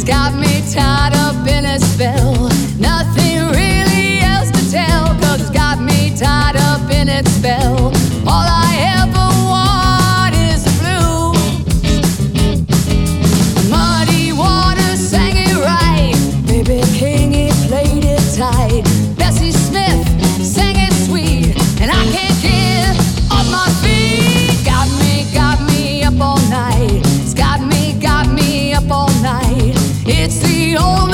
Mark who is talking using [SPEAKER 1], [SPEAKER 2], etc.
[SPEAKER 1] got me tied up in a spell. Nothing really else to tell, 'cause it's got me tied up in its spell. All I ever want is the blue. Muddy Water sang it right, Baby King, he played it tight. Bessie Smith sang it sweet, and I can't get off my feet. Got me up all night. It's got me up all night. It's the only